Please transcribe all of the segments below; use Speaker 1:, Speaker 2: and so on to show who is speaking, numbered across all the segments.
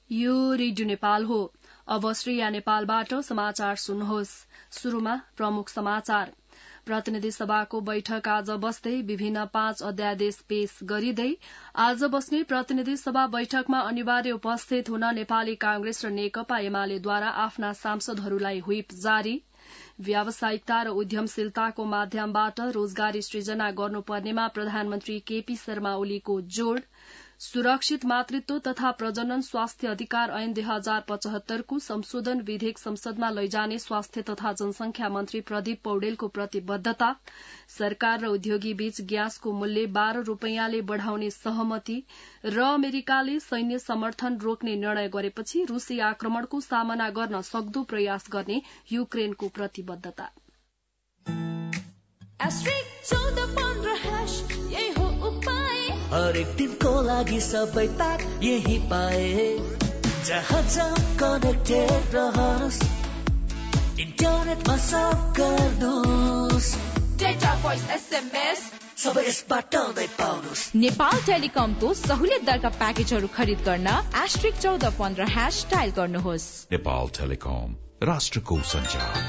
Speaker 1: यो रेडियो नेपाल हो। अब श्रेया नेपालबाट समाचार सुन्नुहोस्। शुरूमा प्रमुख समाचार। प्रतिनिधि सभाको बैठक आज बस्दै विभिन्न 5 अध्यादेश पेश गरिँदै आज बस्ने प्रतिनिधि सभा बैठकमा अनिवार्य उपस्थित हुन नेपाली कांग्रेस र नेकपा एमालेद्वारा आफ्ना सांसदहरूलाई व्हिप जारी। व्यावसायिकता र उद्यमशीलताको माध्यमबाट रोजगारी सृजना गर्नुपर्नेमा प्रधानमन्त्री केपी शर्मा ओलीको जोड़। सुरक्षित मातृत्व तथा प्रजनन स्वास्थ्य अधिकार ऐन 2075 को संशोधन विधेयक संसदमा लैजाने स्वास्थ्य तथा जनसंख्या मन्त्री प्रदीप पौडेलको प्रतिबद्धता। सरकार र उद्योगी बीच ग्यासको मूल्य 12 रूपैयाँले बढ़ाउने सहमति र अमेरिकाले सैन्य समर्थन रोक्ने निर्णय गरेपछि रूसी आक्रमणको सामना गर्न सक्दो प्रयास गर्ने युक्रेनको प्रतिबद्धता।
Speaker 2: हरेक दिनको लागि सबै प्याक यही पाए। जहाँ जहाँ कनेक्टेड रहनुहोस्, इन्टरनेटमा सब गर्नुहोस्, डेटा भोइस SMS सबै यसबाट नै पाउनुहोस्।
Speaker 3: नेपाल टेलिकमको सहुलियत दरका प्याकेजहरू खरिद गर्न *1415# डायल गर्नुहोस्।
Speaker 4: नेपाल टेलिकम, राष्ट्रको सञ्चार।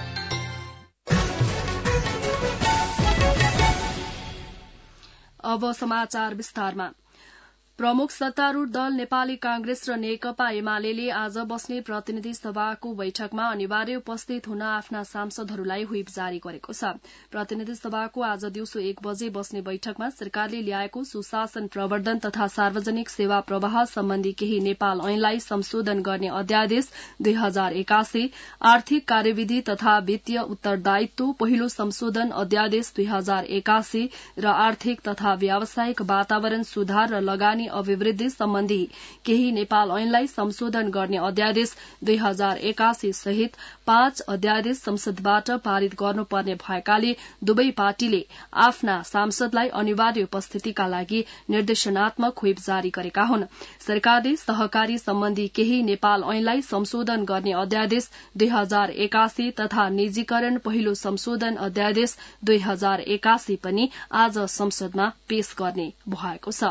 Speaker 1: अब समाचार विस्तारमा। प्रमुख सत्तारूढ़ दल नेपाली कांग्रेस र नेकपा एमालेले आज बस्ने प्रतिनिधि सभाको बैठकमा अनिवार्य उपस्थित हुन आफ्ना सांसदहरूलाई व्हिप जारी गरेको छ। प्रतिनिधि सभाको आज दिउँसो 1 बजे बस्ने बैठकमा सरकारले ल्याएको सुशासन प्रवर्धन तथा सार्वजनिक सेवा प्रवाह सम्बन्धी केही नेपाल ऐनलाई संशोधन गर्ने अध्यादेश 2081, आर्थिक कार्यविधि तथा वित्तीय उत्तरदायित्व पहिलो संशोधन अध्यादेश 2081 र आर्थिक तथा व्यावसायिक वातावरण सुधार र लगानी अभिवृद्धि सम्बन्धी केही नेपाल ऐनलाई संशोधन गर्ने अध्यादेश 2081 सहित 5 अध्यादेश संसदबाट पारित गर्नुपर्ने भएकाले दुवै पार्टीले आफ्ना सांसदलाई अनिवार्य उपस्थितिका लागि निर्देशनात्मक व्हिप जारी गरेका हुन्। सरकारले सहकारी सम्बन्धी केही नेपाल ऐनलाई संशोधन गर्ने अध्यादेश 2081 तथा निजीकरण पहिलो संशोधन अध्यादेश 2081 पनि आज संसदमा पेश गर्ने भएको छ।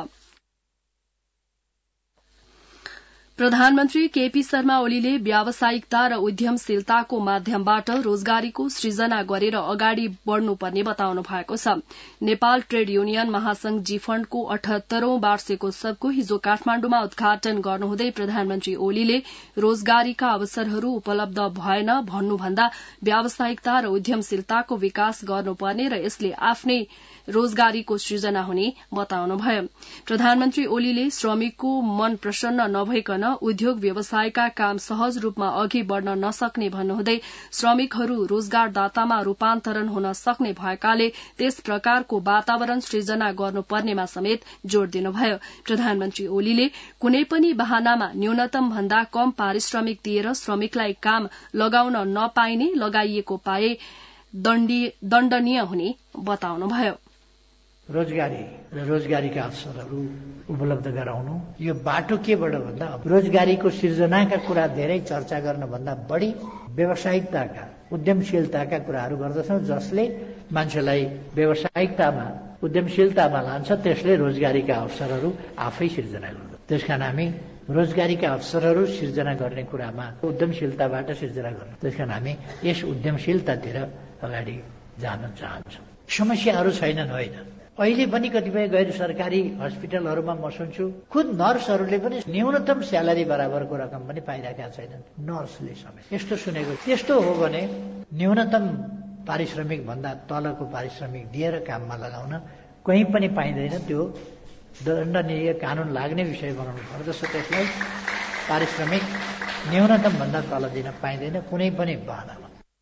Speaker 1: प्रधानमन्त्री केपी शर्मा ओलीले व्यावसायिकता र उद्यमशीलताको माध्यमबाट रोजगारीको सृजना गरेर अगाडि बढ़नुपर्ने बताउनु भएको छ। नेपाल ट्रेड युनियन महासंघ जीफण्डको 78औं वार्षिकोत्सवको हिजो काठमाण्डुमा उद्घाटन गर्नुहुँदै प्रधानमन्त्री ओलीले रोजगारीका अवसरहरू उपलब्ध भएन भन्नुभन्दा व्यावसायिकता र उद्यमशीलताको विकास गर्नुपर्ने र यसले आफ्नै रोजगारीको सृजना हुने बताउनुभयो। प्रधानमन्त्री ओलीले श्रमिकको मन प्रसन्न नभइकन उद्योग व्यवसायका काम सहज रूपमा अघि बढ़न नसक्ने भन्नुहुँदै श्रमिकहरू रोजगारदातामा रूपान्तरण हुन सक्ने भएकाले त्यस प्रकारको वातावरण सृजना गर्नुपर्नेमा समेत जोड़ दिनुभयो। प्रधानमन्त्री ओलीले कुनै पनि बहानामा न्यूनतम भन्दा कम पारिश्रमिक दिएर श्रमिकलाई काम लगाउन नपाइने, लगाइएको पाए दण्डनीय हुने बताउनुभयो।
Speaker 5: रोजगारी र रोजगारीका अवसरहरू उपलब्ध गराउनु, यो बाटो केबाट भन्दा रोजगारीको सृजनाका कुरा धेरै चर्चा गर्नभन्दा बढी व्यावसायिकताका उद्यमशीलताका कुराहरू गर्दछौं, जसले मान्छेलाई व्यावसायिकतामा उद्यमशीलतामा लान्छ, त्यसले रोजगारीका अवसरहरू आफै सृजना गर्छ। त्यसकारण हामी रोजगारीका अवसरहरू सृजना गर्ने कुरामा उद्यमशीलताबाट सृजना गर्नु, त्यसकारण हामी यस उद्यमशीलतातिर अगाडि जान चाहन्छौं। समस्याहरू छैनन् होइन। अहिले पनि कतिपय गैर सरकारी हस्पिटलहरूमा म सुन्छु खुद नर्सहरूले पनि न्यूनतम स्यालेरी बराबरको रकम पनि पाइरहेका छैनन्। नर्सले समेत यस्तो सुनेको। त्यस्तो हो भने न्यूनतम पारिश्रमिक भन्दा तलको पारिश्रमिक दिएर काममा लगाउन कहीँ पनि पाइँदैन। त्यो दण्डनीय कानून लाग्ने विषय बनाउनु पर्दछ। त्यसलाई पारिश्रमिक न्यूनतम भन्दा तल दिन पाइँदैन कुनै पनि बहानामा।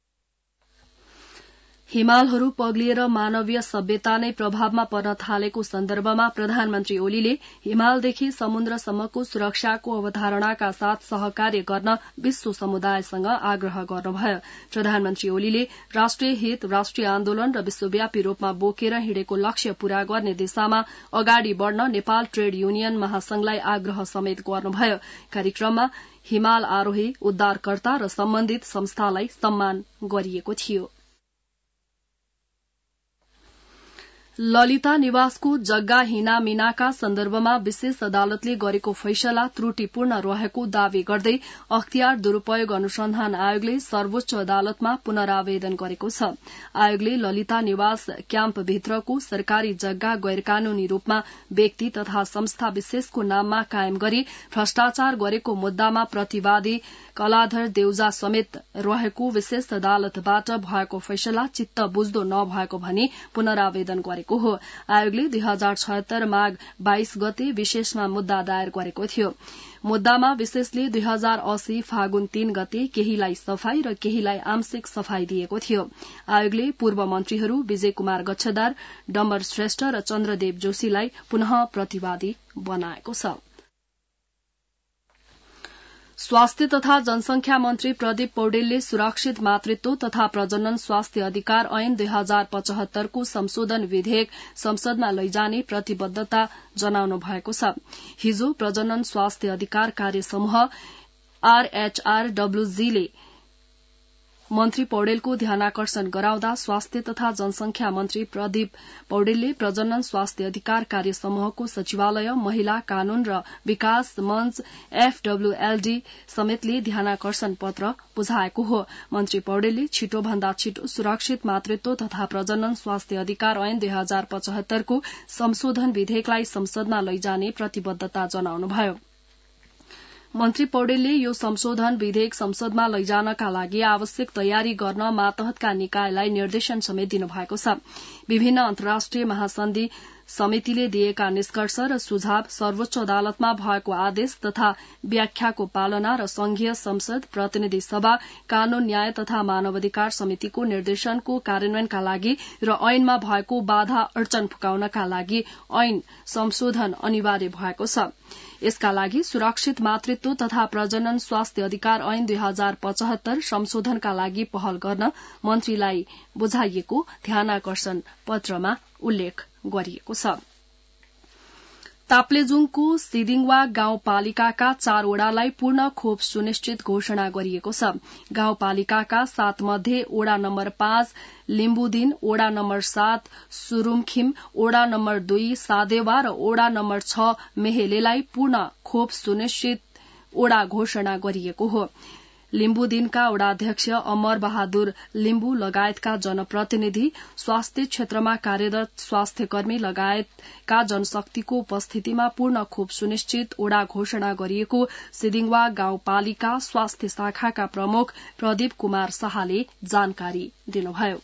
Speaker 1: हिमालहरू पग्लिएर मानवीय सभ्यता नै प्रभावमा पर्न थालेको सन्दर्भमा प्रधानमन्त्री ओलीले हिमालदेखि समुद्रसम्मको सुरक्षाको अवधारणाका साथ सहकार्य गर्न विश्व समुदायसँग आग्रह गर्नुभयो। प्रधानमन्त्री ओलीले राष्ट्रिय हित, राष्ट्रिय आन्दोलन र विश्वव्यापी रूपमा बोकेर हिँडेको लक्ष्य पूरा गर्ने दिशामा अगाडि बढ़न नेपाल ट्रेड युनियन महासंघलाई आग्रह समेत गर्नुभयो। कार्यक्रममा हिमाल आरोही, उद्धारकर्ता र सम्बन्धित संस्थालाई सम्मान गरिएको थियो। ललिता निवासको जग्गा हिनामिनाका सन्दर्भमा विशेष अदालतले गरेको फैसला त्रुटिपूर्ण रहेको दावी गर्दै अख्तियार दुरूपयोग अनुसन्धान आयोगले सर्वोच्च अदालतमा पुनरावेदन गरेको छ। आयोगले ललिता निवास क्याम्पभित्रको सरकारी जग्गा गैर कानूनी रूपमा व्यक्ति तथा संस्था विशेषको नाममा कायम गरी भ्रष्टाचार गरेको मुद्दामा प्रतिवादी कलाधर देउजा समेत रहेको विशेष अदालतबाट भएको फैसला चित्त बुझ्दो नभएको भनी पुनरावेदन गरेको हो। आयोगले 2076 माघ 22 गते विशेषमा मुद्दा दायर गरेको थियो। मुद्दामा विशेषले 2080 फागुन 3 गते केहीलाई सफाई र केहीलाई आंशिक सफाई दिएको थियो। आयोगले पूर्व मन्त्रीहरू विजय कुमार गच्छदार, डम्बर श्रेष्ठ र चन्द्रदेव जोशीलाई पुनः प्रतिवादी बनाएको छ। स्वास्थ्य तथा जनसंख्या मन्त्री प्रदीप पौडेलले सुरक्षित मातृत्व तथा प्रजनन स्वास्थ्य अधिकार ऐन 2075 को संशोधन विधेयक संसदमा लैजाने प्रतिबद्धता जनाउनु भएको छ। हिजो प्रजनन स्वास्थ्य अधिकार कार्य समूह RHRWG ले मन्त्री पौडेलको ध्यानाकर्षण गराउँदा स्वास्थ्य तथा जनसंख्या मन्त्री प्रदीप पौडेलले प्रजनन स्वास्थ्य अधिकार कार्य समूहको सचिवालय, महिला कानून र विकास मञ्च FWLD समेतले ध्यानाकर्षण पत्र बुझाएको हो। मन्त्री पौडेलले छिटो भन्दा छिटो सुरक्षित मातृत्व तथा प्रजनन स्वास्थ्य अधिकार ऐन 2075 को संशोधन विधेयकलाई संसदमा लैजाने प्रतिबद्धता जनाउनुभयो। मन्त्री पौडेलले यो संशोधन विधेयक संसदमा लैजानका लागि आवश्यक तयारी गर्न मातहतका निकायलाई निर्देशन समेत दिनुभएको छ। विभिन्न अन्तर्राष्ट्रिय महासन्धि समितिले दिएका निष्कर्ष र सुझाव, सर्वोच्च अदालतमा भएको आदेश तथा व्याख्याको पालना र संघीय संसद, प्रतिनिधि सभा, कानून न्याय तथा मानवाधिकार समितिको निर्देशनको कार्यान्वयनका लागि र ऐनमा भएको बाधा अड्चन फुकाउनका लागि ऐन संशोधन अनिवार्य भएको छ। यसका लागि सुरक्षित मातृत्व तथा प्रजनन स्वास्थ्य अधिकार ऐन 2075 संशोधनका लागि पहल गर्न मन्त्रीलाई बुझाइएको ध्यानाकर्षण पत्रमा उल्लेख गरिएको छ। ताप्लेजुङको सिदिङवा गाउँपालिकाका 4 वडालाई पूर्ण खोप सुनिश्चित घोषणा गरिएको छ। गाउँपालिकाका 7 मध्ये वडा नम्बर 5 लिम्बुदिन, वडा नम्बर 7 सुरुमखिम, वडा नम्बर 2 सादेवा र वडा नम्बर 6 मेहेलेलाई पूर्ण खोप सुनिश्चित वडा घोषणा गरिएको हो। लिम्बुदिनका वडाध्यक्ष अमर बहादुर लिम्बु लगायतका जनप्रतिनिधि, स्वास्थ्य क्षेत्रमा कार्यरत स्वास्थ्यकर्मी लगायतका जनशक्तिको उपस्थितिमा पूर्ण खोप सुनिश्चित वडा घोषणा गरिएको सिदिङवा गाउँपालिका स्वास्थ्य शाखाका प्रमुख प्रदीप कुमार शाहले जानकारी दिनुभयो।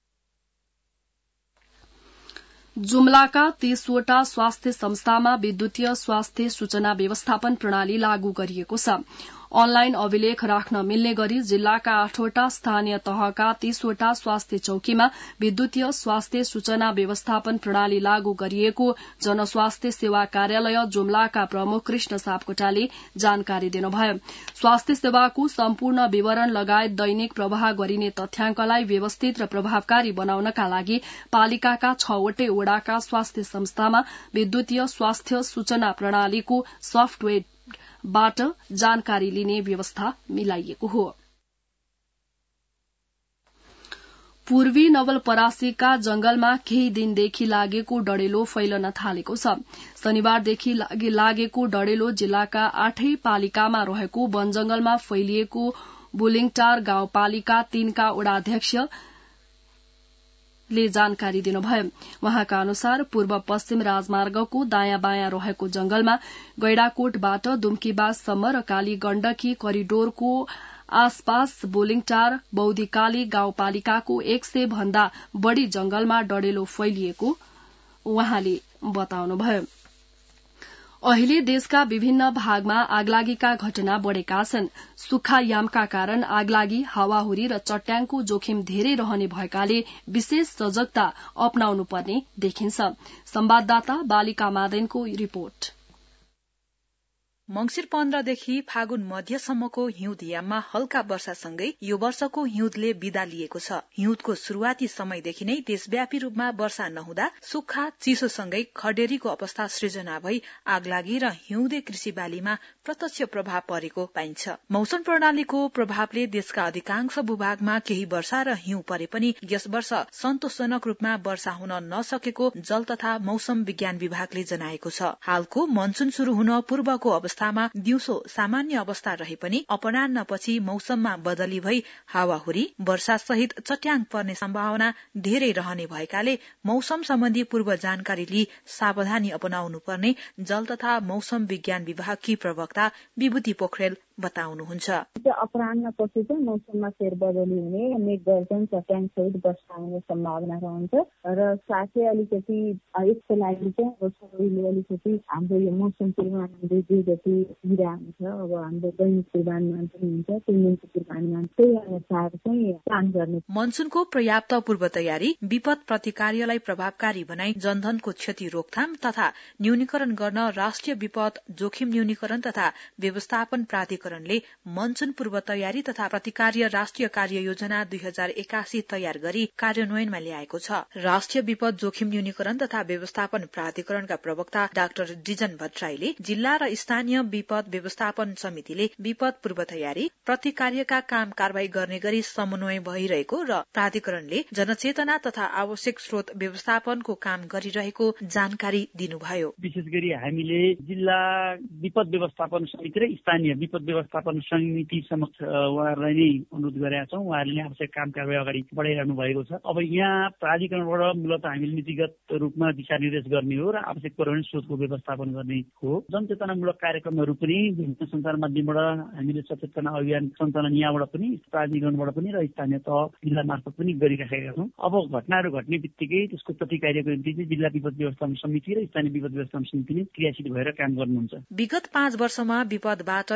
Speaker 1: जुम्लाका 30 वटा स्वास्थ्य संस्थामा विद्युतीय स्वास्थ्य सूचना व्यवस्थापन प्रणाली लागू गरिएको छ। अनलाइन अभिलेख राख्न मिल्ने गरी जिल्लाका 8 वटा स्थानीय तहका 30 वटा स्वास्थ्य चौकीमा विद्युतीय स्वास्थ्य सूचना व्यवस्थापन प्रणाली लागू गरिएको जनस्वास्थ्य सेवा कार्यालय जुम्लाका प्रमुख कृष्ण सापकोटाले जानकारी दिनुभयो। स्वास्थ्य सेवाको सम्पूर्ण विवरण लगायत दैनिक प्रवाह गरिने तथ्याङ्कलाई व्यवस्थित र प्रभावकारी बनाउनका लागि पालिकाका 6 वटै वडाका स्वास्थ्य संस्थामा विद्युतीय स्वास्थ्य सूचना प्रणालीको सफ्टवेयर बाट जानकारी लिने व्यवस्था मिलाइएको हो। पूर्वी नवलपरासीका जंगलमा केही दिनदेखि लागेको डढेलो फैलन थालेको छ। शनिबारदेखि लागेको डढेलो जिल्लाका 8 पालिकामा रहेको वन जंगलमा फैलिएको बुलिङटार गाउँपालिका 3 का वडाध्यक्ष ले जानकारी दिनुभयो। वहाँका अनुसार पूर्व पश्चिम राजमार्गको दायाँ बायाँ रहेको जंगलमा गैडाकोटबाट दुम्कीबाससम्म र काली गण्डकी करिडोरको आसपास बुलिङटार बौद्धिकाली गाउँपालिकाको 100 भन्दा बढ़ी जंगलमा डढेलो फैलिएको उहाँले बताउनुभयो। अहिले देशका विभिन्न भागमा आगलागीका घटना बढ़ेका छन्। सुक्खायामका कारण आगलागी, हावाहुरी र चट्याङको जोखिम धेरै रहने भएकाले विशेष सजगता अपनाउनु पर्ने देखिन्छ। संवाददाता बालिका मादेनको रिपोर्ट।
Speaker 3: मंगिर 15 देखि फागुन मध्यसम्मको हिउँद याममा हल्का वर्षासँगै यो वर्षको हिउँदले बिदा लिएको छ। हिउँदको शुरूआती समयदेखि नै देशव्यापी रूपमा वर्षा नहुँदा सुक्खा चिसोसँगै खडेरीको अवस्था सृजना भई आगलागी र हिउँदे कृषि बालीमा प्रत्यक्ष प्रभाव परेको पाइन्छ। मौसम प्रणालीको प्रभावले देशका अधिकांश भूभागमा केही वर्षा र हिउँ परे पनि यस वर्ष सन्तोषजनक रूपमा वर्षा हुन नसकेको जल तथा मौसम विज्ञान विभागले जनाएको छ। हालको मनसून शुरू हुन पूर्वको अवस्थामा दिउँसो सामान्य अवस्था रहे पनि अपराह्नपछि मौसममा बदली भई हावाहुरी वर्षा सहित चट्याङ पर्ने सम्भावना धेरै रहने भएकाले मौसम सम्बन्धी पूर्व जानकारी लिई सावधानी अपनाउनु पर्ने जल तथा मौसम विज्ञान विभागकी प्रवक्ता विभूति पोखरेल बताउनुहुन्छ।
Speaker 6: अपराह्नपछि चाहिँ मौसममा फेरबदली हुने, मेघ गर्जन चट्याङ सहित वर्षा हुने सम्भावना रहन्छ र साथै अलिकति यसको लागि चाहिँ सबैले अलिकति हाम्रो यो मौसम पूर्वानुमानले जे जति दिइरा हुन्छ, अब हाम्रो दैनिक पूर्वानुमान पनि हुन्छ, 3 दिनको पूर्वानुमान त्यही अनुसार चाहिँ काम गर्ने।
Speaker 3: मनसूनको पर्याप्त पूर्व तयारी, विपद प्रतिकार्यलाई प्रभावकारी बनाई जनधनको क्षति रोकथाम तथा न्यूनीकरण गर्न राष्ट्रिय विपद जोखिम न्यूनीकरण तथा व्यवस्थापन प्राधिकरणले मनसून पूर्व तयारी तथा प्रतिकार्य राष्ट्रिय कार्य योजना 2081 तयार गरी कार्यान्वयनमा ल्याएको छ। राष्ट्रिय विपद जोखिम न्यूनीकरण तथा व्यवस्थापन प्राधिकरणका प्रवक्ता डाक्टर डिजन भट्टराईले जिल्ला र स्थानीय विपद व्यवस्थापन समितिले विपद पूर्व तयारी प्रतिकार्यका काम कारवाही गर्ने गरी समन्वय भइरहेको र प्राधिकरणले जनचेतना तथा आवश्यक स्रोत व्यवस्थापनको काम गरिरहेको जानकारी दिनुभयो।
Speaker 7: विशेष गरी हामीले जिल्ला विपद व्यवस्थापन समिति र स्थानीय विपद व्यवस्थापन समिति समक्ष उहाँहरूलाई नै अनुरोध गरेका छौँ। उहाँहरूले आवश्यक काम कारवाही अगाडि बढाइरहनु भएको छ। अब यहाँ प्राधिकरणबाट मूलतः हामीले नीतिगत रूपमा दिशानिर्देश गर्ने हो र आवश्यक पर्ने स्रोतको व्यवस्थापन गर्ने हो। जनचेतनामूलक कार्यक्रमहरू पनि विभिन्न सञ्चार माध्यमबाट हामीले सचेतना अभियान सञ्चालन यहाँबाट पनि प्राधिकरणबाट पनि र स्थानीय तह जिल्ला मार्फत पनि गरिराखेका छौँ। अब घटनाहरू घट्ने बित्तिकै त्यसको प्रतिकार्यको निम्ति चाहिँ जिल्ला विपद व्यवस्थापन समिति र स्थानीय विपद व्यवस्थापन समितिले क्रियाशील भएर काम गर्नुहुन्छ।
Speaker 3: विगत 5 वर्षमा विपदबाट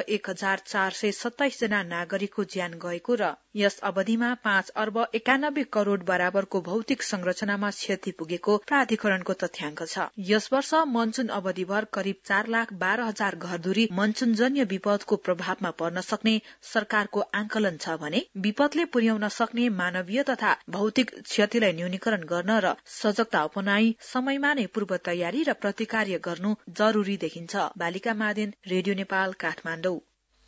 Speaker 3: 1427 जना नागरिकको ज्यान गएको र यस अवधिमा 5 अर्ब 91 करोड़ बराबरको भौतिक संरचनामा क्षति पुगेको प्राधिकरणको तथ्याङ्क छ। यस वर्ष मनसून अवधिभर करिब 4,12,000 घरधुरी मनसूनजन्य विपदको प्रभावमा पर्न सक्ने सरकारको आंकलन छ भने विपदले पुर्याउन सक्ने मानवीय तथा भौतिक क्षतिलाई न्यूनीकरण गर्न र सजगता अपनाई समयमा नै पूर्व तयारी र प्रतिकार्य गर्नु जरूरी देखिन्छ। बालिका मादेन, रेडियो नेपाल, काठमाडौँ।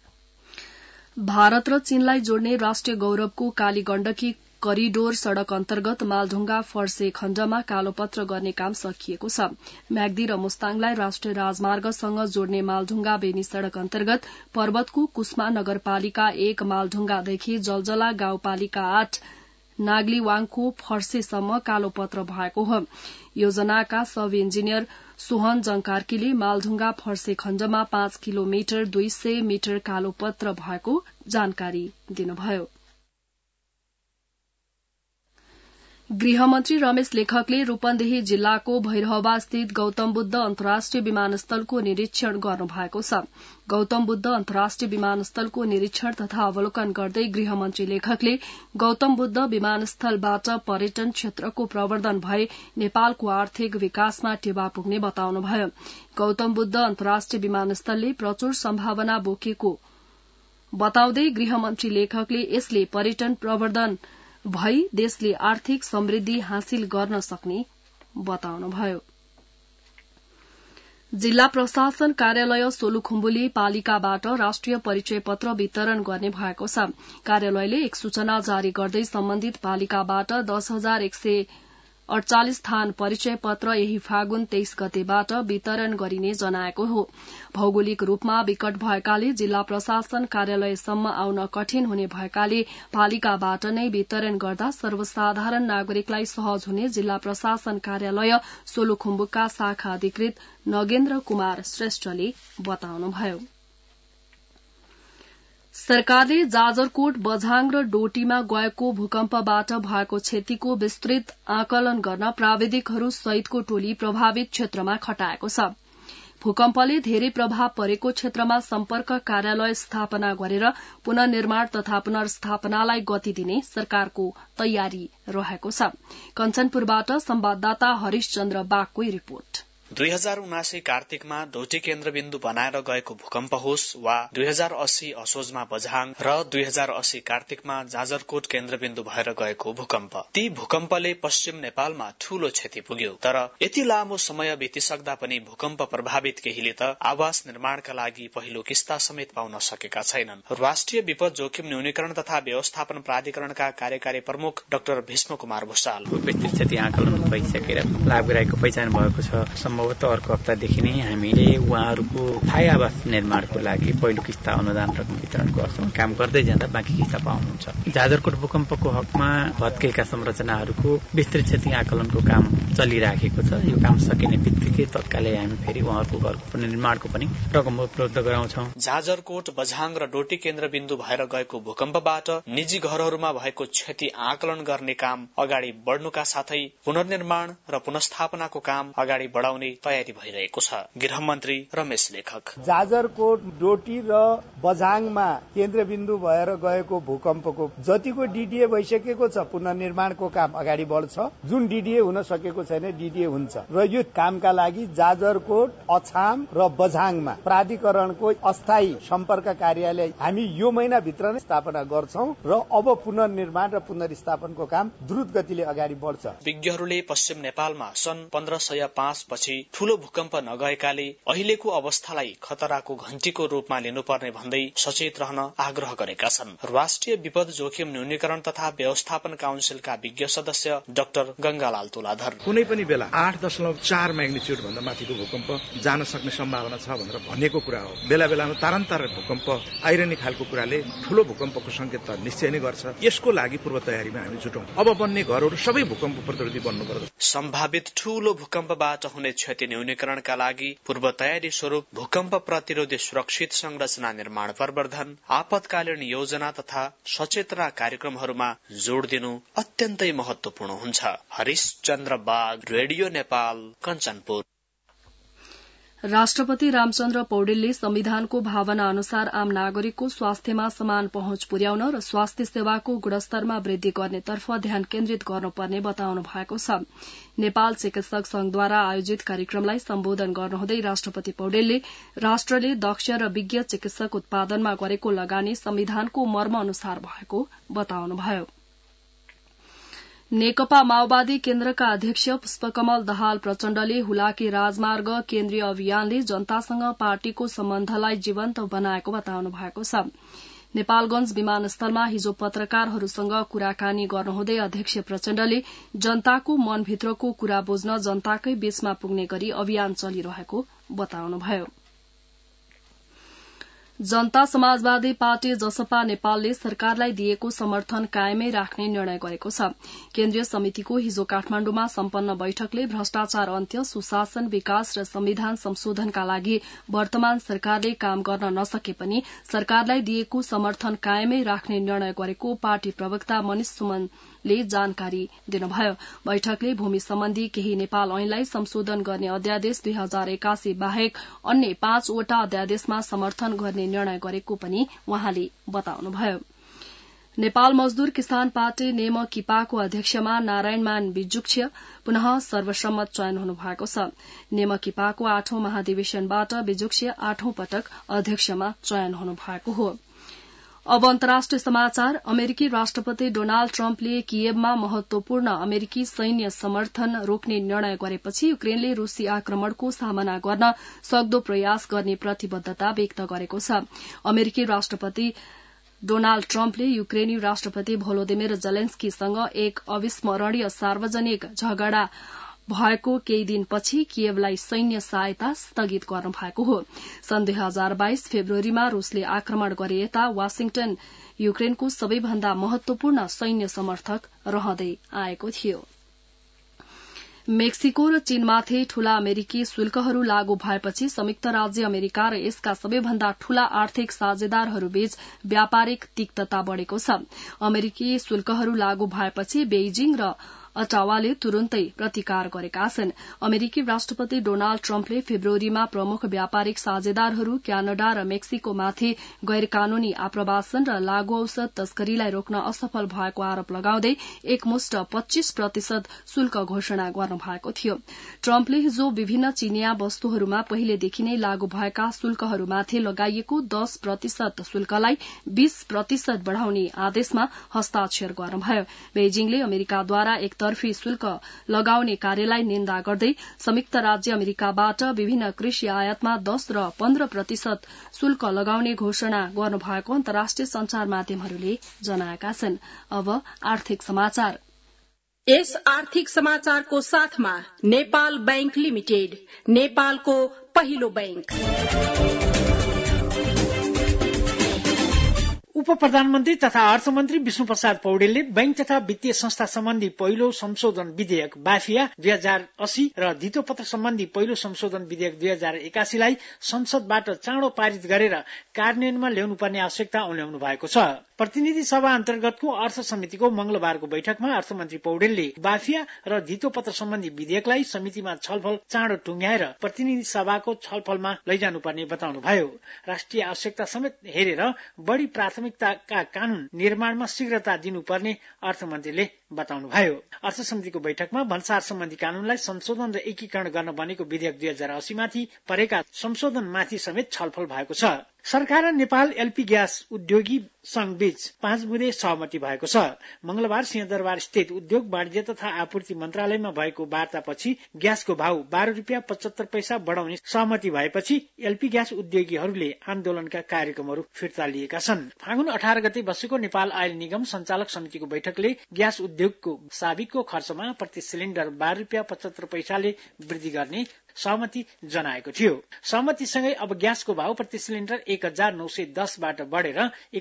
Speaker 1: भारत र चीनलाई जोड्ने राष्ट्रिय गौरवको काली गण्डकी करिडोर सड़क अन्तर्गत मालढुंगा फर्से खण्डमा कालोपत्र गर्ने काम सकिएको छ। म्याग्दी र मुस्ताङलाई राष्ट्रिय राजमार्गसँग जोड्ने मालढुंगा बेनी सड़क अन्तर्गत पर्वतको कुस्मा नगरपालिका 1 मालढुंगादेखि जलजला गाउँपालिका 8 नागलीवाङको फर्सेसम्म कालोपत्र भएको हो। योजनाका सब इन्जिनियर सोहन जंकार्कीले मालढुंगा फर्से खण्डमा 5 किलोमिटर 200 मिटर कालोपत्र भएको जानकारी दिनुभयो। गृहमन्त्री रमेश लेखकले रूपन्देही जिल्लाको भैरहवा स्थित गौतम बुद्ध अन्तर्राष्ट्रिय विमानस्थलको निरीक्षण गर्नुभएको छ। गौतम बुद्ध अन्तर्राष्ट्रिय विमानस्थलको निरीक्षण तथा अवलोकन गर्दै गृहमन्त्री लेखकले गौतम बुद्ध विमानस्थलबाट पर्यटन क्षेत्रको प्रवर्धन भए नेपालको आर्थिक विकासमा टेवा पुग्ने बताउनुभयो। गौतम बुद्ध अन्तर्राष्ट्रिय विमानस्थलले प्रचुर सम्भावना बोकेको बताउँदै गृहमन्त्री लेखकले यसले पर्यटन प्रवर्धन भई देशले आर्थिक समृद्धि हासिल गर्न सक्ने बताउनुभयो। जिल्ला प्रशासन कार्यालय सोलुखुम्बुले पालिकाबाट राष्ट्रिय परिचय पत्र वितरण गर्ने भएको छ। कार्यालयले एक सूचना जारी गर्दै सम्बन्धित पालिकाबाट 10,148 थान परिचय पत्र यही फागुन 23 गतेबाट वितरण गरिने जनाएको हो। भौगोलिक रूपमा विकट भएकाले जिल्ला प्रशासन कार्यालयसम्म आउन कठिन हुने भएकाले पालिकाबाट नै वितरण गर्दा सर्वसाधारण नागरिकलाई सहज हुने जिल्ला प्रशासन कार्यालय सोलुखुम्बुका शाखा अधिकृत नगेन्द्र कुमार श्रेष्ठले बताउनुभयो। सरकारले जाजरकोट, बझाङ र डोटीमा गएको भूकम्पबाट भएको क्षतिको विस्तृत आकलन गर्न प्राविधिकहरू सहितको टोली प्रभावित क्षेत्रमा खटाएको छ। भूकम्पले धेरै प्रभाव परेको क्षेत्रमा सम्पर्क कार्यालय स्थापना गरेर पुनर्निर्माण तथा पुनर्स्थापनालाई गति दिने सरकारको तयारी रहेको छ। कञ्चनपुरबाट संवाददाता हरिशचन्द्र बागको रिपोर्ट।
Speaker 8: 2079 कार्तिकमा डोटी केन्द्रबिन्दु बनाएर गएको भूकम्प होस् वा 2080 असोजमा बझाङ र 2080 कार्तिकमा जाजरकोट केन्द्रबिन्दु भएर गएको भूकम्प, ती भूकम्पले पश्चिम नेपालमा ठूलो क्षति पुग्यो। तर यति लामो समय बितिसक्दा पनि भूकम्प प्रभावित केहीले त आवास निर्माणका लागि पहिलो किस्ता समेत पाउन सकेका छैनन्। राष्ट्रिय विपद जोखिम न्यूनीकरण तथा व्यवस्थापन प्राधिकरणका कार्यकारी प्रमुख डाक्टर भीष्म कुमार भुसाल,
Speaker 9: विस्तृत क्षति आकलन भइसकेर लाभग्राहीको पहिचान भएको छ। सम्भवतः अर्को हप्तादेखि नै हामीले उहाँहरूको स्थायी आवास निर्माणको लागि पहिलो किस्ता अनुदान रकम वितरण गर्छौं। काम गर्दै जाँदा बाँकी किस्ता पाउनुहुन्छ। जाजरकोट भूकम्पको हकमा भत्केका संरचनाहरूको विस्तृत क्षति आकलनको काम चलिराखेको छ। यो काम सकिने बित्तिकै तत्कालै हामी फेरि उहाँहरूको घरको पुनर्निर्माणको पनि रकम उपलब्ध गराउँछौं।
Speaker 8: जाजरकोट, बझाङ र डोटी केन्द्रबिन्दु भएर गएको भूकम्पबाट निजी घरहरूमा भएको क्षति आकलन गर्ने काम अगाडि बढ्नुका साथै पुनर्निर्माण र पुनस्थापनाको काम अगाडि बढाउने तयारी भइरहेको छ। गृहमन्त्री रमेश लेखक,
Speaker 10: जाजरकोट, डोटी र बझाङमा केन्द्रबिन्दु भएर गएको भूकम्पको जतिको डीडीए भइसकेको छ पुनर्निर्माणको काम अगाडि बढ्छ। जुन डीडीए हुन सकेको छैन डीडीए हुन्छ र यो कामका लागि जाजरकोट, अछाम र बझाङमा प्राधिकरणको अस्थायी सम्पर्क कार्यालय हामी यो महिनाभित्र नै स्थापना गर्छौं र अब पुनर्निर्माण र पुनर्स्थापनको काम द्रुत गतिले अगाडि बढ्छ।
Speaker 8: विज्ञहरूले पश्चिम नेपालमा सन् 1505 पछि ठूलो भूकम्प नगएकाले अहिलेको अवस्थालाई खतराको घण्टीको रूपमा लिनुपर्ने भन्दै सचेत रहन आग्रह गरेका छन्। राष्ट्रिय विपद जोखिम न्यूनीकरण तथा व्यवस्थापन काउन्सिलका विज्ञ सदस्य डाक्टर गंगालाल तुलाधर,
Speaker 11: कुनै पनि बेला 8.4 म्याग्निट्युड भन्दा माथिको भूकम्प जान सक्ने सम्भावना छ भनेर भनेको कुरा हो। बेला बेलामा तारन्तार भूकम्प आइरहने खालको कुराले ठूलो भूकम्पको संकेत त निश्चय नै गर्छ। यसको लागि पूर्व तयारीमा हामी जुटौं। अब बन्ने घरहरू सबै भूकम्प प्रतिरोधी बन्नुपर्छ।
Speaker 8: सम्भावित ठूलो भूकम्पबाट हुने क्षति न्यूनीकरणका लागि पूर्व तयारी स्वरूप भूकम्प प्रतिरोधी सुरक्षित संरचना निर्माण प्रवर्धन, आपतकालीन योजना तथा सचेतना कार्यक्रमहरूमा जोड़ दिनु अत्यन्तै महत्वपूर्ण हुन्छ। हरिशचन्द्र बाग, रेडियो नेपाल, कञ्चनपुर।
Speaker 1: राष्ट्रपति रामचन्द्र पौडेलले संविधानको भावना अनुसार आम नागरिकको स्वास्थ्यमा समान पहुँच पुर्याउन र स्वास्थ्य सेवाको गुणस्तरमा वृद्धि गर्नेतर्फ ध्यान केन्द्रित गर्नुपर्ने बताउनु भएको छ। नेपाल चिकित्सक संघद्वारा आयोजित कार्यक्रमलाई सम्बोधन गर्नुहुँदै राष्ट्रपति पौडेलले राष्ट्रले दक्ष र विज्ञ चिकित्सक उत्पादनमा गरेको लगानी संविधानको मर्म अनुसार भएको बताउनुभयो। नेकपा माओवादी केन्द्रका अध्यक्ष पुष्पकमल दाहाल प्रचण्डले हुलाकी राजमार्ग केन्द्रीय अभियानले जनतासँग पार्टीको सम्बन्धलाई जीवन्त बनाएको बताउनु भएको छ। नेपालगंज विमानस्थलमा हिजो पत्रकारहरूसँग कुराकानी गर्नुहुँदै अध्यक्ष प्रचण्डले जनताको मनभित्रको कुरा बुझ्न जनताकै बीचमा पुग्ने गरी अभियान चलिरहेको बताउनुभयो। जनता समाजवादी पार्टी जसपा नेपालले सरकारलाई दिएको समर्थन कायमै राख्ने निर्णय गरेको छ। केन्द्रीय समितिको हिजो काठमाण्डुमा सम्पन्न बैठकले भ्रष्टाचार अन्त्य, सुशासन, विकास र संविधान संशोधनका लागि वर्तमान सरकारले काम गर्न नसके पनि सरकारलाई दिएको समर्थन कायमै राख्ने निर्णय गरेको पार्टी प्रवक्ता मनिष सुमनले जानकारी दिनुभयो। बैठकले भूमि सम्बन्धी केही नेपाल ऐनलाई संशोधन गर्ने अध्यादेश 2081 बाहेक अन्य 5 वटा अध्यादेशमा समर्थन गर्ने निर्णय गरेको पनि उहाँले बताउनुभयो। नेपाल मजदूर किसान पार्टी नेमकिपाको अध्यक्षमा नारायणमान बिजुक्ष पुनः सर्वसम्मत चयन हुनुभएको छ। नेमकिपाको 8औं महाधिवेशनबाट बिजुक्ष 8औं पटक अध्यक्षमा चयन हुनुभएको हो। अब अन्तर्राष्ट्रिय समाचार। अमेरिकी राष्ट्रपति डोनाल्ड ट्रम्पले कियेवमा महत्वपूर्ण अमेरिकी सैन्य समर्थन रोक्ने निर्णय गरेपछि युक्रेनले रूसी आक्रमणको सामना गर्न सक्दो प्रयास गर्ने प्रतिबद्धता व्यक्त गरेको छ। अमेरिकी राष्ट्रपति डोनाल्ड ट्रम्पले युक्रेनी राष्ट्रपति भोलोदिमिर जेलेन्स्कीसँग एक अविस्मरणीय सार्वजनिक झगडा भएको केही दिनपछि कियेवलाई सैन्य सहायता स्थगित गर्नु भएको हो। सन् 2022 फेब्रुअरीमा रूसले आक्रमण गरे यता वाशिंगटन युक्रेनको सबैभन्दा महत्वपूर्ण सैन्य समर्थक रहँदै आएको थियो। मेक्सिको र चीनमाथि ठूला अमेरिकी शुल्कहरू लागू भएपछि संयुक्त राज्य अमेरिका र यसका सबैभन्दा ठूला आर्थिक साझेदारहरूबीच व्यापारिक तिक्तता बढ़ेको छ। अमेरिकी शुल्कहरू लागू भएपछि बेइजिङ र अटावाले तुरुन्तै प्रतिकार गरेका छन्। अमेरिकी राष्ट्रपति डोनाल्ड ट्रम्पले फेब्रुअरीमा प्रमुख व्यापारिक साझेदारहरू क्यानाडा र मेक्सिकोमाथि गैर कानूनी आप्रवासन र लागू औषध तस्करीलाई रोक्न असफल भएको आरोप लगाउँदै एकमुष्ट 25% शुल्क घोषणा गर्नुभएको थियो। ट्रम्पले हिजो विभिन्न चिनिया वस्तुहरूमा पहिलेदेखि नै लागू भएका शुल्कहरूमाथि लगाइएको 10% शुल्कलाई 20% बढ़ाउने आदेशमा हस्ताक्षर गर्नुभयो। बेइजिङले अमेरिकाद्वारा एकतर्फी शुल्क लगाउने कार्यलाई निन्दा गर्दै संयुक्त राज्य अमेरिकाबाट विभिन्न कृषि आयातमा 10 र 15% शुल्क लगाउने घोषणा गर्नुभएको अन्तर्राष्ट्रिय संचार माध्यमहरूले जनाएका छन्। अब आर्थिक समाचार।
Speaker 12: यस आर्थिक समाचारको साथमा नेपाल बैंक लिमिटेड, नेपालको पहिलो बैंक।
Speaker 13: उप प्रधानमन्त्री तथा अर्थमन्त्री विष्णु प्रसाद पौडेलले बैंक तथा वित्तीय संस्था सम्बन्धी पहिलो संशोधन विधेयक बाफिया 2080 र धितोपत्र सम्बन्धी पहिलो संशोधन विधेयक 2081 लाई संसदबाट चाँडो पारित गरेर कार्यान्वयनमा ल्याउनुपर्ने आवश्यकता औल्याउनु भएको छ। प्रतिनिधि सभा अन्तर्गतको अर्थ समितिको मंगलबारको बैठकमा अर्थमन्त्री पौडेलले बाफिया र धितोपत्र सम्बन्धी विधेयकलाई समितिमा छलफल चाँडो टुंग्याएर प्रतिनिधि सभाको छलफलमा लैजानुपर्ने बताउनुभयो। राष्ट्रिय आवश्यकता समेत हेरेर बढ़ी प्राथमिकताका कानून निर्माणमा शीघ्रता दिनुपर्ने अर्थमन्त्रीले बताउनुभयो। अर्थ समितिको बैठकमा भन्सार सम्बन्धी कानूनलाई संशोधन र एकीकरण गर्न बनेको विधेयक 2080 माथि परेका संशोधनमाथि समेत छलफल भएको छ। सरकार र नेपाल एलपी ग्यास उद्योगी संघ बीच 5 बुँदे सहमति भएको छ। मंगलबार सिंहदरबार स्थित उद्योग वाणिज्य तथा आपूर्ति मन्त्रालयमा भएको वार्तापछि ग्यासको भाव 12 रुपियाँ 75 पैसा बढ़ाउने सहमति भएपछि एलपी ग्यास उद्योगीहरूले आन्दोलनका कार्यक्रमहरू फिर्ता लिएका छन्। फागुन 18 गते बसेको नेपाल आयल निगम सञ्चालक समितिको बैठकले ग्यास उद्योगको साविकको खर्चमा प्रति सिलिण्डर 12 रुपियाँ 75 पैसाले वृद्धि गर्ने सहमति जनाएको थियो। सहमतिसँगै अब ग्यासको भाव प्रति सिलिण्डर 1910 बाट बढ़ेर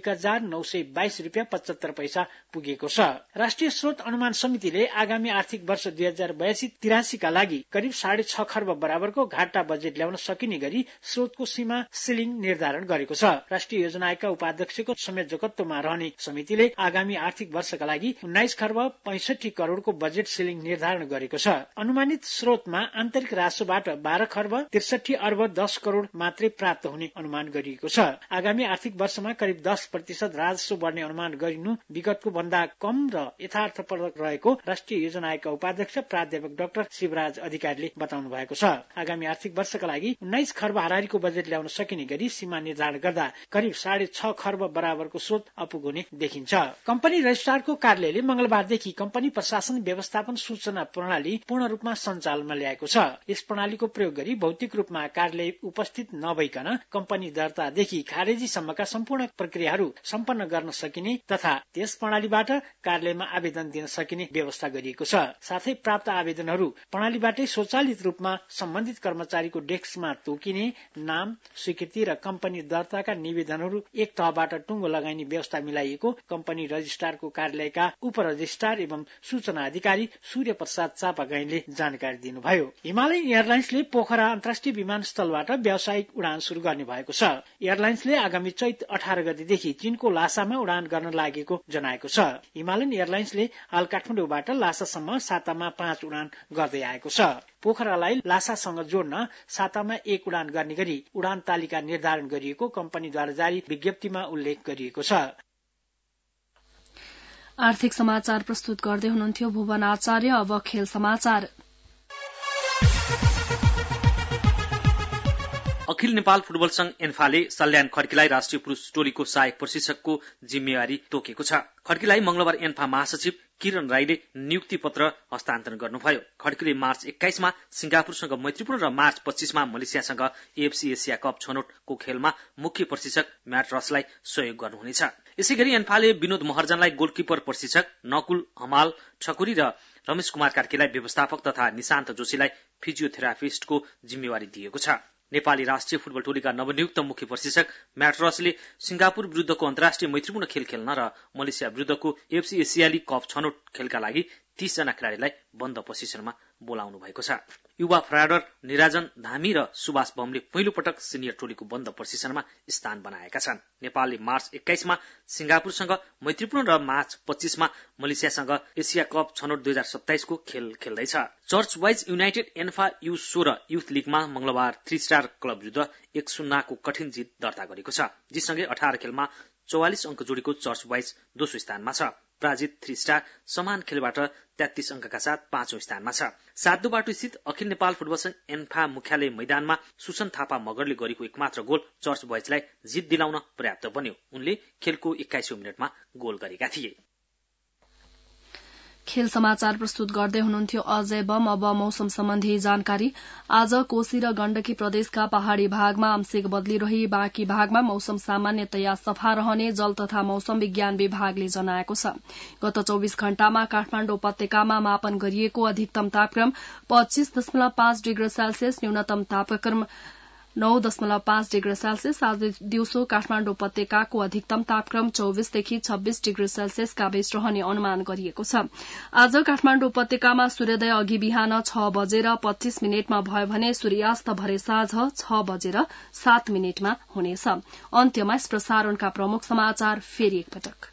Speaker 13: 1922 रुपियाँ 75 पैसा पुगेको छ। राष्ट्रिय स्रोत अनुमान समितिले आगामी आर्थिक वर्ष 2082-83 का लागि करिब 6.5 खर्ब बराबरको घाटा बजेट ल्याउन सकिने गरी स्रोतको सीमा सिलिङ निर्धारण गरेको छ। राष्ट्रिय योजना आयोगका उपाध्यक्षको संयोजकत्वमा रहने समितिले आगामी आर्थिक वर्षका लागि 19 खर्ब 65 करोड़को बजेट सिलिङ निर्धारण गरेको छ। अनुमानित स्रोतमा आन्तरिक राजस्वबाट 12 खर्ब 63 अर्ब 10 करोड़ मात्रै प्राप्त हुने अनुमान गरिएको छ। आगामी आर्थिक वर्षमा करिब 10% राजस्व बढ्ने अनुमान गरिनु विगतको भन्दा कम र यथार्थपरक रहेको राष्ट्रिय योजना आयोगका उपाध्यक्ष प्राध्यापक डाक्टर शिवराज अधिकारीले बताउनु भएको छ। आगामी आर्थिक वर्षका लागि 19 खर्ब हाराहारीको बजेट ल्याउन सकिने गरी सीमा निर्धारण गर्दा करिब 6.5 खर्ब बराबरको स्रोत अपुग हुने देखिन्छ। कम्पनी रजिस्ट्रारको कार्यालयले मंगलबारदेखि कम्पनी प्रशासन व्यवस्थापन सूचना प्रणाली पूर्ण रूपमा सञ्चालनमा ल्याएको छ। यस प्रणालीको प्रयोग गरी भौतिक रूपमा कार्यालय उपस्थित नभइकन कम्पनी दर्तादेखि खारेजीसम्मका सम्पूर्ण प्रक्रियाहरू सम्पन्न गर्न सकिने तथा त्यस प्रणालीबाट कार्यालयमा आवेदन दिन सकिने व्यवस्था गरिएको छ। साथै प्राप्त आवेदनहरू प्रणालीबाटै स्वचालित रूपमा सम्बन्धित कर्मचारीको डेस्कमा तोकिने, नाम, स्वीकृति र कम्पनी दर्ताका निवेदनहरू एक तहबाट टुङ्गो लगाइने व्यवस्था मिलाइएको कम्पनी रजिस्ट्रारको कार्यालयका उप रजिस्ट्रार एवं सूचना अधिकारी सूर्य प्रसाद चापागाईले जानकारी दिनुभयो। हिमालयन एयरलाइन्सले पोखरा अन्तर्राष्ट्रिय विमानस्थलबाट व्यावसायिक उडान शुरू गर्ने भएको छ। एयरलाइन्सले आगामी चैत 18 गतेदेखि चीनको लासामा उडान गर्न लागेको जनाएको छ। हिमालयन एयरलाइन्सले हाल काठमाडौँबाट लासासम्म सातामा 5 उडान गर्दै आएको छ। पोखरालाई लासासँग जोड्न सातामा 1 उडान गर्ने गरी उडान तालिका निर्धारण गरिएको कम्पनीद्वारा जारी विज्ञप्तिमा उल्लेख गरिएको छ।
Speaker 1: आर्थिक समाचार प्रस्तुत गर्दै हुनुहुन्थ्यो भुवन आचार्य। अब खेल समाचार।
Speaker 14: अखिल नेपाल फुटबल संघ एन्फाले सल्यान खड्कीलाई राष्ट्रिय पुरूष टोलीको सहायक प्रशिक्षकको जिम्मेवारी तोकेको छ। खड्कीलाई मंगलबार एन्फा महासचिव किरण राईले नियुक्ति पत्र हस्तान्तरण गर्नुभयो। खड्कीले मार्च 21 मा सिंगापुरसँग मैत्रीपूर्ण र मार्च 25 मा मलेसियासँग एएफसी एसिया कप छनौटको खेलमा मुख्य प्रशिक्षक म्याट रसलाई सहयोग गर्नुहुनेछ। यसैगरी एन्फाले विनोद महर्जनलाई गोलकिपर प्रशिक्षक, नकुल हमाल ठकुरी र रमेश कुमार कार्कीलाई व्यवस्थापक तथा निशान्त जोशीलाई फिजियोथेरापिस्टको जिम्मेवारी दिएको छ। नेपाली राष्ट्रिय फुटबल टोलीका नवनियुक्त मुख्य प्रशिक्षक म्याट रसले सिंगापुर विरुद्धको अन्तर्राष्ट्रिय मैत्रीपूर्ण खेल खेल्न र मलेसिया विरुद्धको एएफसी एसियाली कप छनौट खेलका लागि 30 जना खेलाड़ीलाई बन्द प्रशिक्षणमा बोलाउनु भएको छ। युवा फराडर निराजन धामी र सुभाष बमले पहिलो पटक सिनियर टोलीको बन्द प्रशिक्षणमा स्थान बनाएका छन्। नेपालले मार्च 21 मा सिंगापुरसँग मैत्रीपूर्ण र मार्च 25 मा मलेसियासँग एशिया कप छनौट 2027 को खेल खेल्दैछ। चर्च वाइज युनाइटेड एन्फा U16 युथ लीगमा मंगलबार 3 स्टार क्लब विरुद्ध 1-0 को कठिन जित दर्ता गरेको छ। जिसँगै 18 खेलमा 44 अंक जोडीको चर्च वाइज दोस्रो स्थानमा छ। पराजित 3 स्टार समान खेलबाट 33 अंकका साथ 5औं स्थानमा छ। सातदो स्थित अखिल नेपाल फुटबल संघ एन्फा मुख्यालय मैदानमा सुसन थापा मगरले गरेको एकमात्र गोल चर्च बॉयजलाई जित दिलाउन पर्याप्त बन्यो। उनले खेलको 21औं मिनेटमा गोल गरेका थिए।
Speaker 1: खेल समाचार प्रस्तुत गर्दै हुनुहुन्थ्यो अजय बम। अब मौसम सम्बन्धी जानकारी। आज कोशी र गण्डकी प्रदेशका पहाड़ी भागमा आंशिक बदली रही बाँकी भागमा मौसम सामान्यतया सफा रहने जल तथा मौसम विज्ञान विभागले जनाएको छ। गत 24 घण्टामा काठमाडौँ उपत्यकामा मापन गरिएको अधिकतम तापक्रम 25.5 डिग्री सेल्सियस, न्यूनतम तापक्रम 9.5 डिग्री सेल्सियस। आज दिउँसो काठमाडौँ उपत्यकाको अधिकतम तापक्रम 24 देखि 26 डिग्री सेल्सियसका बीच रहने अनुमान गरिएको छ। आज काठमाडौँ उपत्यकामा सूर्योदय अघि बिहान 6:25 भयो भने सूर्यास्त भरे साँझ 6:07 हुनेछ। अन्त्यमा यस प्रसारणका प्रमुख समाचार फेरि एकपटक।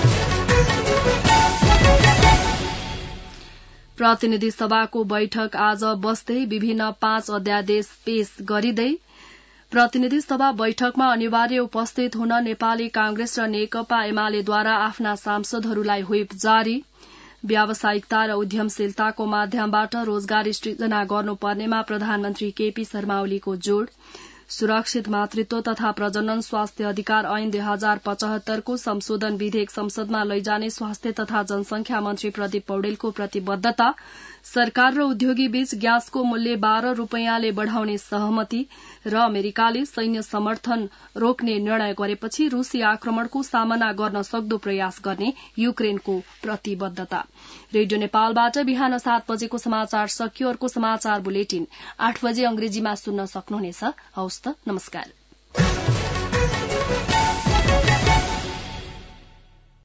Speaker 1: प्रतिनिधि सभाको बैठक आज बस्दै विभिन्न 5 अध्यादेश पेश गरिँदै प्रतिनिधि सभा बैठकमा अनिवार्य उपस्थित हुन नेपाली कांग्रेस र नेकपा एमालेद्वारा आफ्ना सांसदहरूलाई व्हिप जारी। व्यावसायिकता र उद्यमशीलताको माध्यमबाट रोजगारी सृजना गर्नुपर्नेमा प्रधानमन्त्री केपी शर्मा ओलीको जोड़। सुरक्षित मातृत्व तथा प्रजनन स्वास्थ्य अधिकार ऐन 2075 को संशोधन विधेयक संसदमा लैजाने स्वास्थ्य तथा जनसंख्या मन्त्री प्रदीप पौडेलको प्रतिबद्धता। सरकार र उद्योगी बीच ग्यासको मूल्य 12 रूपैयाँले बढ़ाउने सहमति र अमेरिकाले सैन्य समर्थन रोक्ने निर्णय गरेपछि रूसी आक्रमणको सामना गर्न सक्दो प्रयास गर्ने युक्रेनको प्रतिबद्धता। रेडियो नेपालबाट बिहान 7 बजेको समाचार सकियो। अर्को समाचार बुलेटिन 8 बजे अंग्रेजीमा सुन्न सक्नुहुनेछ। हवस् त, नमस्कार।